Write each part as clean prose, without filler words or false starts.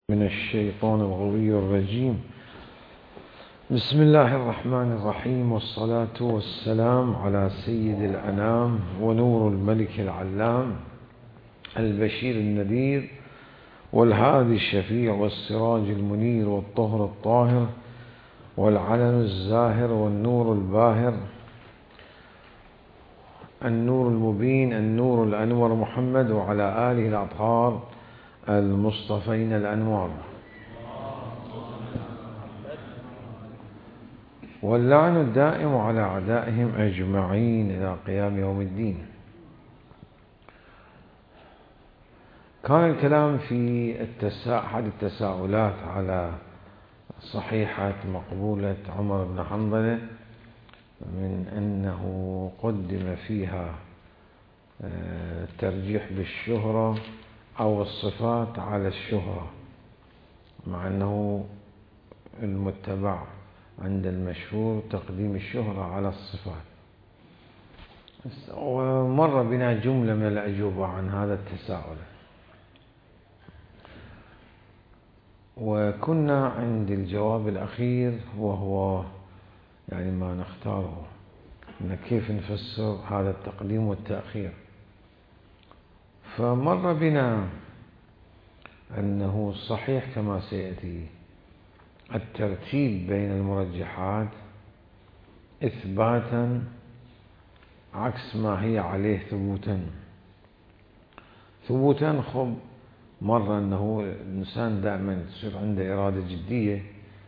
من الشيطان الغوي الرجيم. بسم الله الرحمن الرحيم، والصلاة والسلام على سيد الأنام ونور الملك العلام البشير النذير والهادي الشفيع والسراج المنير والطهر الطاهر والعلن الزاهر والنور الباهر النور المبين النور الأنور محمد وعلى آله الأطهار المصطفين الأنوار، واللعن الدائم على أعدائهم أجمعين إلى قيام يوم الدين. كان الكلام في أحد التساؤلات على صحيحة مقبولة عمر بن حنظلة من أنه قدم فيها الترجيح بالشهرة أو الصفات على الشهرة، مع أنه المتبع عند المشهور تقديم الشهرة على الصفات. ومر بنا جملة من الأجوبة عن هذا التساؤل، وكنا عند الجواب الأخير وهو يعني ما نختاره أن كيف نفسر هذا التقديم والتأخير. فمر بنا أنه صحيح كما سيأتي الترتيب بين المرجحات إثباتا عكس ما هي عليه ثبوتا. خب مرة أنه الإنسان دائما تصير عنده إرادة جدية،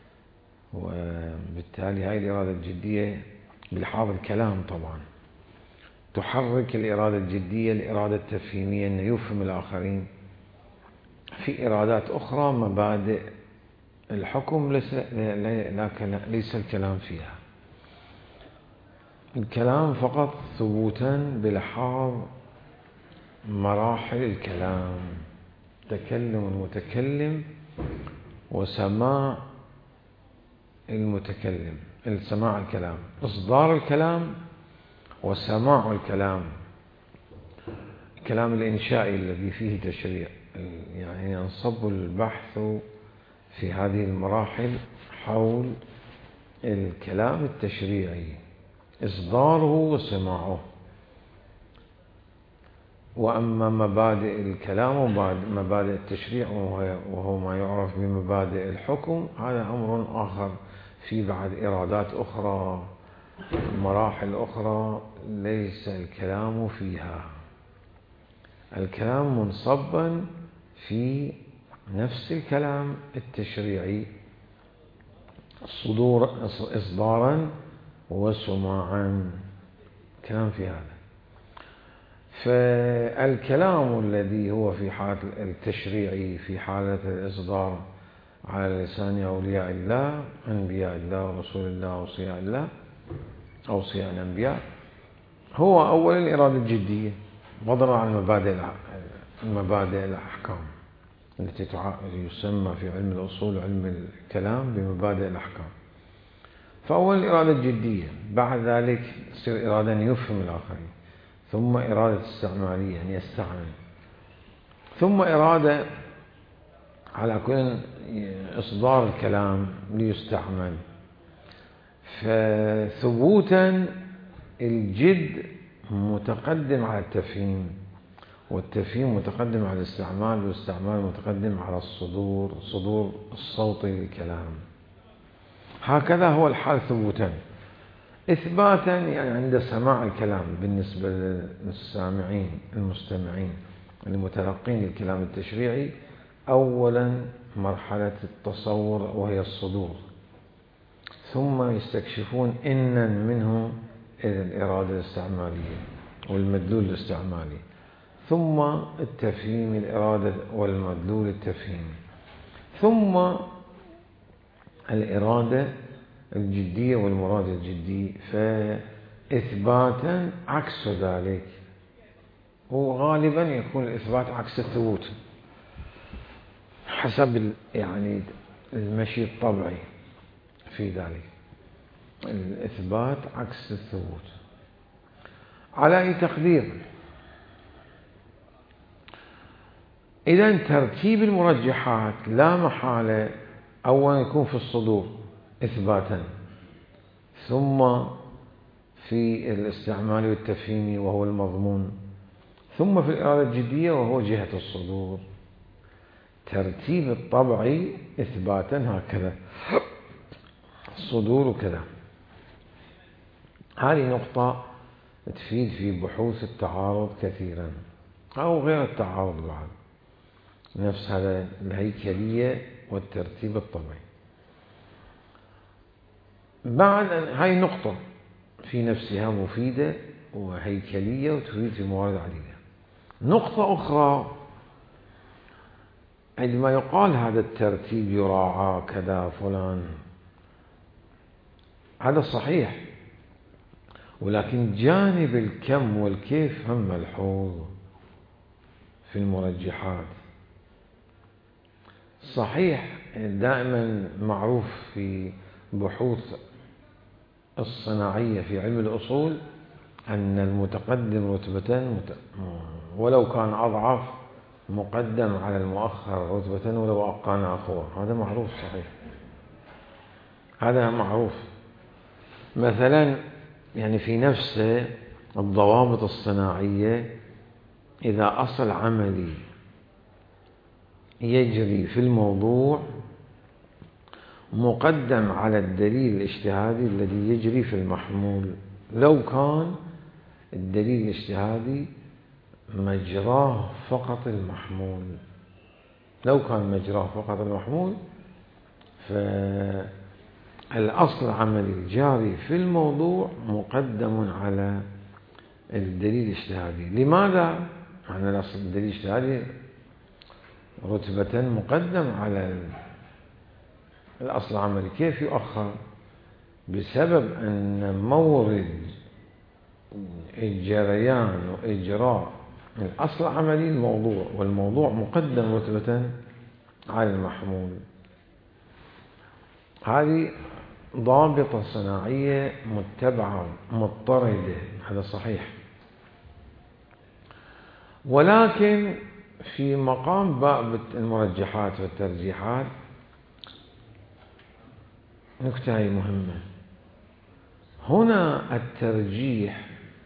وبالتالي هاي الإرادة الجدية بلحاظ الكلام طبعا تحرك الإرادة الجدية الإرادة التفهيمية أنه يفهم الآخرين. في إرادات أخرى مبادئ الحكم ليس الكلام فيها، الكلام فقط ثبوتا بلحاظ مراحل الكلام، تكلم المتكلم وسماع المتكلم، السماع الكلام، إصدار الكلام وسماع الكلام، الكلام الإنشائي الذي فيه تشريع. يعني ينصب البحث في هذه المراحل حول الكلام التشريعي، إصداره وسماعه. وأما مبادئ الكلام ومبادئ التشريع وهو ما يعرف بمبادئ الحكم، هذا أمر آخر، في بعد إرادات أخرى، مراحل أخرى ليس الكلام فيها. الكلام منصبا في نفس الكلام التشريعي، إصدارا وسماعا، كلام في هذا. فالكلام الذي هو في حالة التشريعي في حالة الإصدار على لسان أولياء الله أنبياء الله ورسول الله وأوصياء الله أوصياء الأنبياء هو أولا الإرادة الجدية بضرا عن مبادئ الأحكام التي يسمى في علم الأصول علم الكلام بمبادئ الأحكام. فأولا الإرادة الجدية، بعد ذلك تصير إرادة أن يفهم الآخرين، ثم إرادة استعمالية أن يستعمل، ثم إرادة على كل إصدار الكلام ليستعمل. فثبوتا الجد متقدم على التفهيم، والتفهيم متقدم على الاستعمال، والاستعمال متقدم على صدور الصوتي للكلام. هكذا هو الحال ثبوتا. إثباتا يعني عند سماع الكلام بالنسبة للسامعين المستمعين المتلقين للكلام التشريعي، أولا مرحلة التصور وهي الصدور، ثم يستكشفون إنا منه الإرادة الاستعمالية والمدلول الاستعمالي، ثم التفهيم الإرادة والمدلول التفهيمي، ثم الإرادة الجدية والمراد الجدي. فإثباتا عكس ذلك، وغالبا يكون الإثبات عكس الثبوت حسب يعني المشي الطبيعي في ذلك، الإثبات عكس الثبوت. على أي تقدير إذا ترتيب المرجحات لا محالة أولا يكون في الصدور إثباتا، ثم في الاستعمال والتفهيم وهو المضمون، ثم في الإرادة الجدية وهو جهة الصدور. ترتيب الطبعي إثباتا هكذا، الصدور كذا. هذه نقطة تفيد في بحوث التعارض كثيرا، أو غير التعارض بعد، نفس هذا الهيكلية والترتيب الطبعي. بعد هاي نقطة في نفسها مفيدة وهيكلية وتفيد في موارد عديدة. نقطة أخرى، عندما يقال هذا الترتيب يراعى كذا فلان، هذا صحيح، ولكن جانب الكم والكيف هم ملحوظ في المرجحات. صحيح دائما معروف في بحوث الصناعية في علم الأصول أن المتقدم رتبة ولو كان أضعف مقدم على المؤخر رتبة ولو كان أقوى، هذا معروف صحيح، هذا معروف. مثلا يعني في نفس الضوابط الصناعية، إذا أصل عملي يجري في الموضوع مقدم على الدليل الاجتهادي الذي يجري في المحمول، لو كان الدليل الاجتهادي مجراه فقط المحمول، لو كان مجراه فقط المحمول فالأصل العملي الجاري في الموضوع مقدم على الدليل الاجتهادي. لماذا؟ يعني الأصل الدليل الاجتهادي رتبة مقدم على الأصل العملي، كيف يؤخر؟ بسبب أن مورد الجريان وإجراء الأصل العملي الموضوع، والموضوع مقدم رتبة على المحمول. هذه ضابطة صناعية متبعة مضطردة، هذا صحيح. ولكن في مقام باب المرجحات والترجيحات نكتة مهمة هنا، الترجيح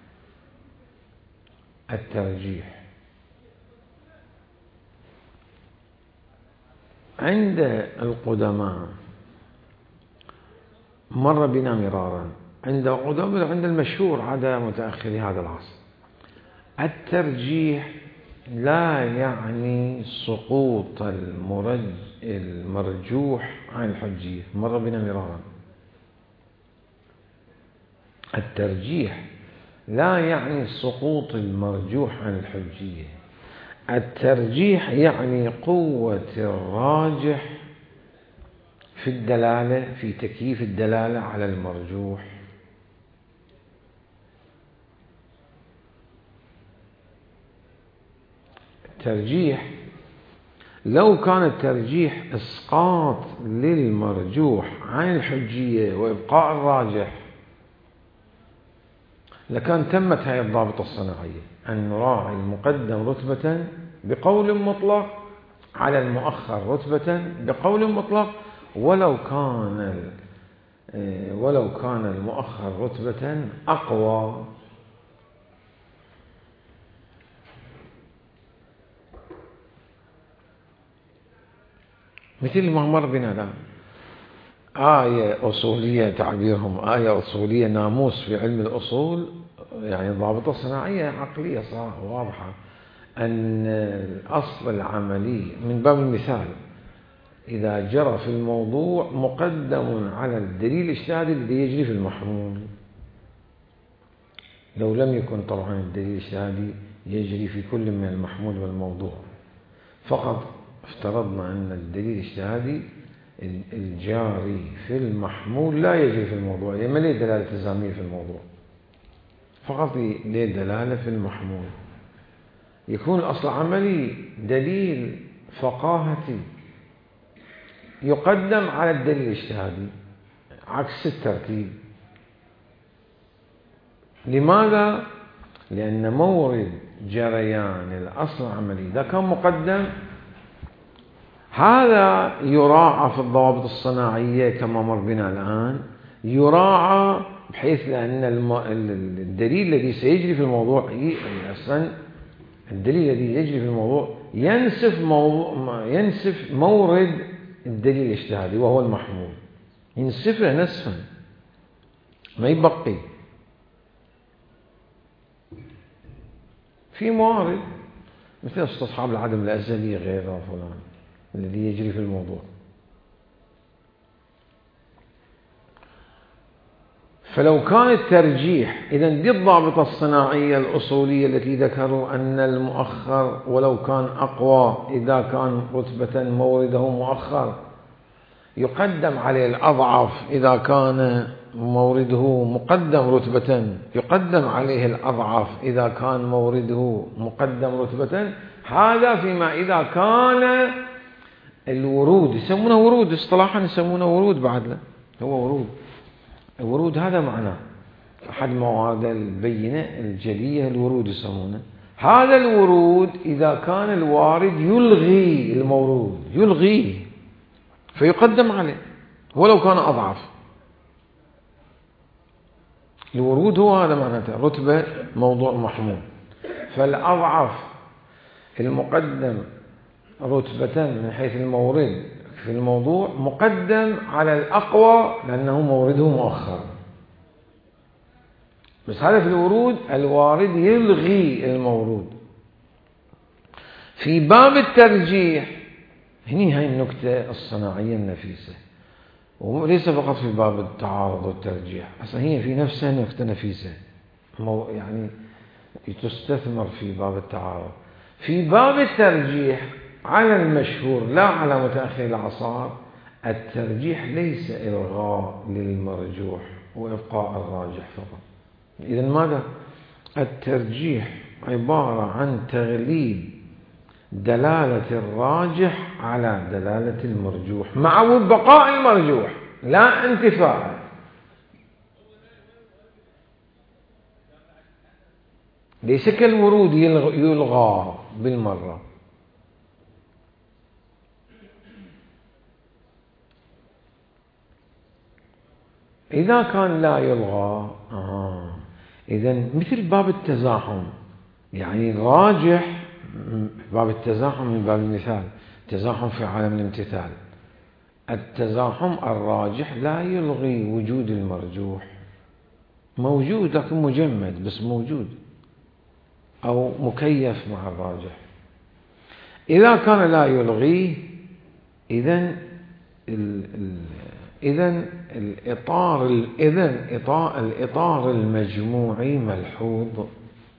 عند القدماء مر بنا مرارا، عند المشهور عدا متأخري هذا العصر. الترجيح لا يعني سقوط المرجوح عن الحجية، مر بنا مرارا. الترجيح لا يعني سقوط المرجوح عن الحجية، الترجيح يعني قوة الراجح في الدلالة، في تكييف الدلالة على المرجوح. الترجيح لو كان الترجيح إسقاط للمرجوح عن الحجية وإبقاء الراجح لكان تمت هذه الضابطة الصناعية، أن نراعي المقدم رتبة بقول مطلق على المؤخر رتبة بقول مطلق، ولو كان المؤخر رتبة أقوى. مثل ما مر بنا الآن آية أصولية، تعبيرهم آية أصولية، ناموس في علم الأصول، يعني ضابطة صناعية عقلية صراحة واضحة، أن الأصل العملي من باب المثال إذا جرى في الموضوع مقدم على الدليل الاجتهادي الذي يجري في المحمول. لو لم يكن طبعا الدليل الاجتهادي يجري في كل من المحمول والموضوع، فقط افترضنا أن الدليل الاجتهادي الجاري في المحمول لا يجري في الموضوع، يعني ما له دلالة التزامية في الموضوع، فقط له دلالة في المحمول. يكون الأصل العملي دليل فقاهتي يقدم على الدليل الاجتهادي عكس الترتيب. لماذا؟ لأن مورد جريان الأصل العملي إذا كان مقدم هذا يراعى في الضوابط الصناعية كما مر بنا الآن، يراعى بحيث لأن الدليل الذي سيجري في الموضوع أصلا الدليل الذي يجري في الموضوع ينسف مورد الدليل الاجتهادي وهو المحمول، ينسفه نسفا ما يبقي. في موارد مثل استصحاب العدم الأزلي غيره فلان الذي يجري في الموضوع. فلو كان الترجيح، إذن دي الضابطة الصناعية الأصولية التي ذكروا أن المؤخر ولو كان أقوى إذا كان رتبة مورده مؤخر يقدم عليه الأضعف، إذا كان مورده مقدم رتبة يقدم عليه الأضعف إذا كان مورده مقدم رتبة. هذا فيما إذا كان الورود، يسمونه ورود اصطلاحا، يسمونه ورود بعد لا هو ورود. الورود هذا معناه أحد موارد البينة الجلية، الورود يسمونه. هذا الورود إذا كان الوارد يلغي المورود، يلغيه فيقدم عليه ولو كان أضعف. الورود هو هذا معناته رتبة موضوع محمول، فالأضعف المقدم رتبة من حيث المورد في الموضوع مقدم على الأقوى لأنه مورده مؤخر. بس هذا في الورود الوارد يلغي المورود. في باب الترجيح هاي النكتة الصناعية النفيسة، وليس فقط في باب التعارض والترجيح، أصلا هي في نفسها نكتة نفيسة يعني تستثمر في باب التعارض. في باب الترجيح على المشهور لا على متأخر الأعصار، الترجيح ليس إلغاء للمرجوح وإبقاء الراجح فقط. إذن ماذا؟ الترجيح عبارة عن تغليب دلالة الراجح على دلالة المرجوح مع بقاء المرجوح لا انتفاء. ليس كالورود يلغى بالمرة. إذا كان لا يلغى إذن مثل باب التزاحم، يعني الراجح باب التزاحم من باب المثال، التزاحم في عالم الامتثال، التزاحم الراجح لا يلغي وجود المرجوح، موجود لكن مجمد بس موجود أو مكيف مع الراجح. إذا كان لا يلغيه إذن الإطار المجموعي ملحوظ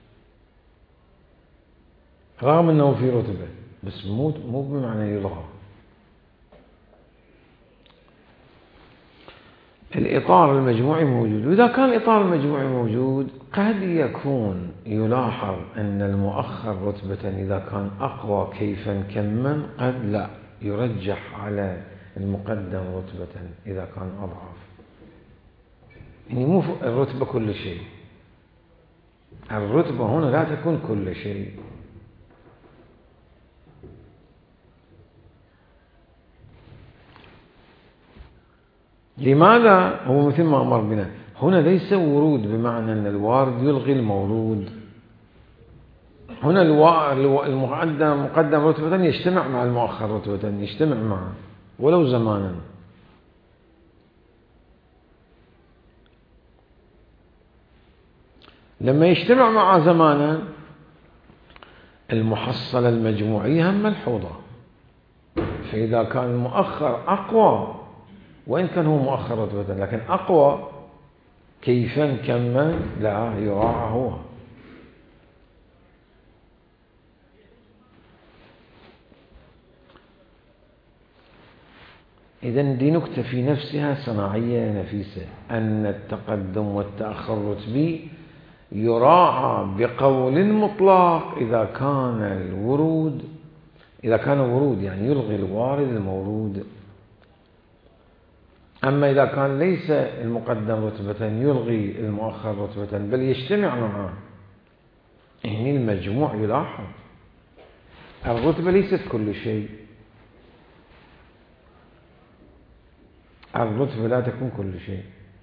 رغم أنه في رتبة، بس مو بمعنى يلغى. الإطار المجموعي موجود، وإذا كان الإطار المجموعي موجود قد يكون يلاحظ أن المؤخر رتبة إذا كان أقوى كيفا كما قد لا يرجح على المقدم رتبة إذا كان أضعف. يعني مو الرتبة كل شيء، الرتبة هنا لا تكون كل شيء. لماذا؟ هو مثل ما أمر بنا هنا ليس ورود بمعنى أن الوارد يلغي المورود. هنا المقدم رتبة يجتمع مع المؤخر رتبة، يجتمع معه ولو زمانا. لما يجتمع مع زمانا المحصلة المجموعية هم ملحوظة. فإذا كان المؤخر أقوى وإن كان هو مؤخر رتبة لكن أقوى كيفا كما لا يراعى هو. إذن دي نكتة في نفسها صناعية نفيسة، أن التقدم والتأخر الرتبي يراعى بقول مطلق إذا كان ورود يعني يلغي الوارد المورود. أما إذا كان ليس المقدم رتبة يلغي المؤخر رتبة بل يجتمع معه، هنا المجموع يلاحظ. الرتبة ليست كل شيء، الرتبة لا تكون كل شيء.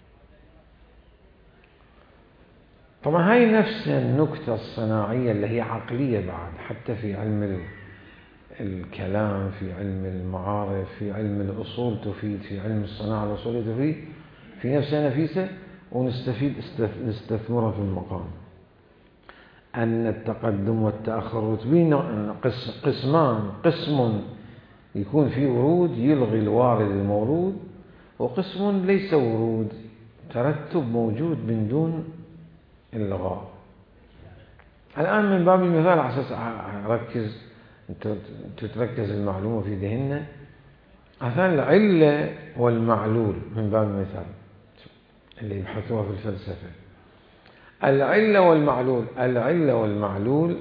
طبعا هاي نفس النكتة الصناعية اللي هي عقلية بعد، حتى في علم الكلام، في علم المعارف، في علم الأصول تفيد، في علم الصناعة الأصولية تفيد، في نفسها نفيسة، نستثمرها في المقام. أن التقدم والتأخر الرتبي قسمان: قسم يكون فيه ورود يلغي الوارد المورود، وقسم ليس ورود، ترتب موجود من دون اللغاء. الآن من باب المثال على أساس أركز تتركز المعلومة في ذهننا، مثلا العلة والمعلول من باب المثال اللي يبحثوها في الفلسفة. العلة والمعلول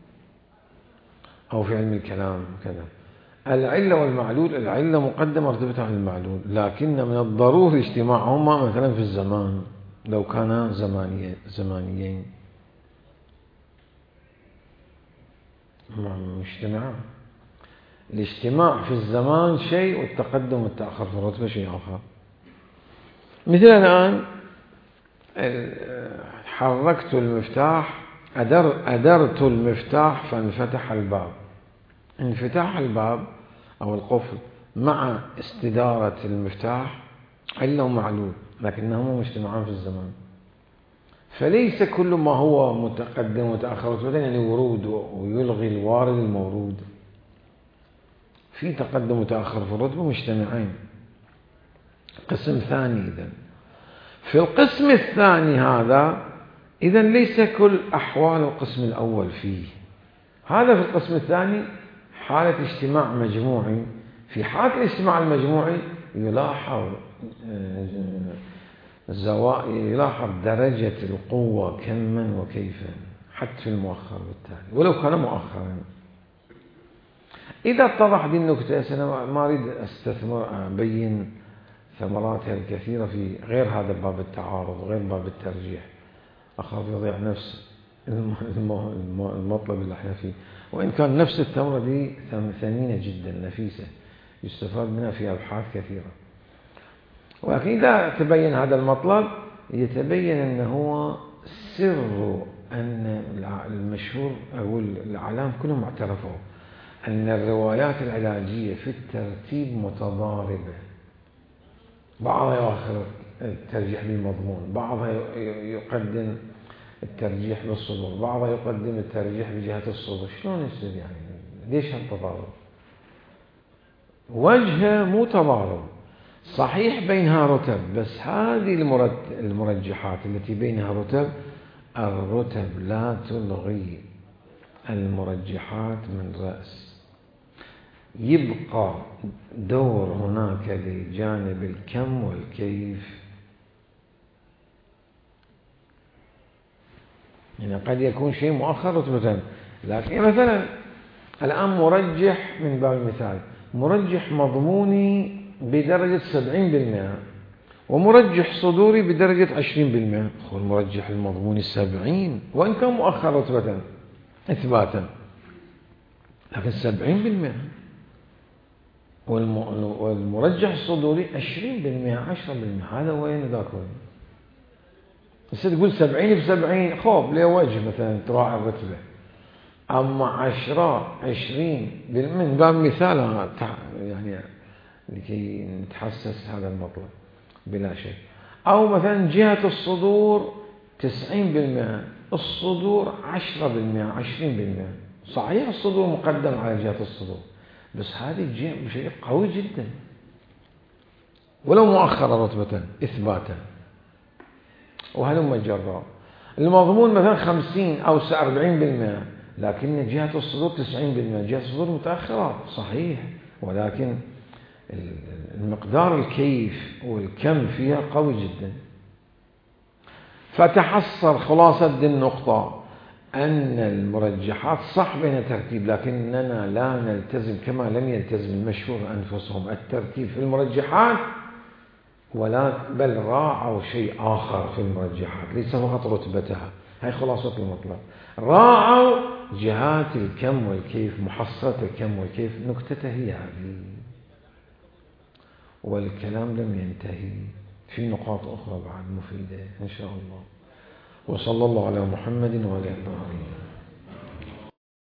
أو في علم الكلام كذا، العلة والمعلول، العلة مقدمة مرتبطة عن المعلول، لكن من الضروري اجتماعهما مثلا في الزمان لو كانا زمانيين مجتمعان. الاجتماع في الزمان شيء، والتقدم والتأخر في الرتبة شيء آخر. مثل الآن حركت المفتاح، أدرت المفتاح فانفتح الباب. انفتاح الباب أو القفل مع استدارة المفتاح علة ومعلول، لكنهما مجتمعان في الزمان. فليس كل ما هو متقدم وتأخر يعني ورود ويلغي الوارد المورود. في تقدم وتأخر في الرتبة مجتمعين. قسم ثاني إذن. في القسم الثاني هذا إذن ليس كل أحوال القسم الأول فيه. هذا في القسم الثاني حالة اجتماع مجموعي. في حالة الاجتماع المجموعي يلاحظ يلاحظ درجة القوة كما وكيفا، حتى في المؤخر بالتالي ولو كان مؤخرا. إذا اتضح هذه النكتة، أنا ما أريد أبين ثمراتها الكثيرة في غير هذا باب التعارض وغير باب الترجيح، أخاف يضيع نفس المطلب اللي احنا فيه، وإن كان نفس الثمرة دي ثمينة جدا نفيسة يستفاد منها في أبحاث كثيرة. ولكن إذا تبين هذا المطلب يتبين أنه هو سر أن المشهور أو الأعلام كلهم اعترفوا أن الروايات العلاجية في الترتيب متضاربة، بعضها يؤخر الترجيح بالمضمون، بعضها يقدم الترجيح بالصدور، بعضها يقدم الترجيح بجهة الصدور. شلون يصير يعني؟ ليش هالتضارب؟ وجهه مو تضارب، صحيح بينها رتب، بس هذه المرجحات التي بينها رتب، الرتب لا تلغي المرجحات من رأس. يبقى دور هناك لجانب الكم والكيف. يعني قد يكون شيء مؤخر رتبة، لكن مثلا الآن مرجح من باب المثال، مرجح مضموني بدرجة 70% ومرجح صدوري بدرجة 20%. هو المرجح المضموني 70 وإن كان مؤخر رتبة إثباتا، لكن 70%. والمرجح الصدوري 20%، 10%. هذا وين ذاك وين؟ بس تقول 70 ب70 خوف ليه وجه مثلا تراعي الرتبة، أما 10 20 من باب مثال يعني لكي نتحسس هذا المطلب بلا شيء. أو مثلا جهة الصدور 90%، الصدور 10%، 20%. صحيح الصدور مقدم على جهة الصدور، بس هذه الجهة شيء قوي جدا ولو مؤخر رتبة إثباتا. وهلم جرا المضمون مثلا 50 أو 40%، لكن جهة الصدور 90%. جهة الصدور متأخرة صحيح، ولكن المقدار الكيف والكم فيها قوي جدا. فتحصل خلاصة دي النقطة أن المرجحات صح بين ترتيب، لكننا لا نلتزم كما لم يلتزم المشهور أنفسهم الترتيب في المرجحات، ولا بل راعوا شيء آخر في المرجحات، ليس فقط رتبتها. هاي خلاصة المطلب، راعوا جهات الكم والكيف، محصلة الكم والكيف. نكتته هي هذه. والكلام لم ينتهي، في نقاط أخرى بعد مفيدة إن شاء الله. وصلى الله على محمد وعلى آله.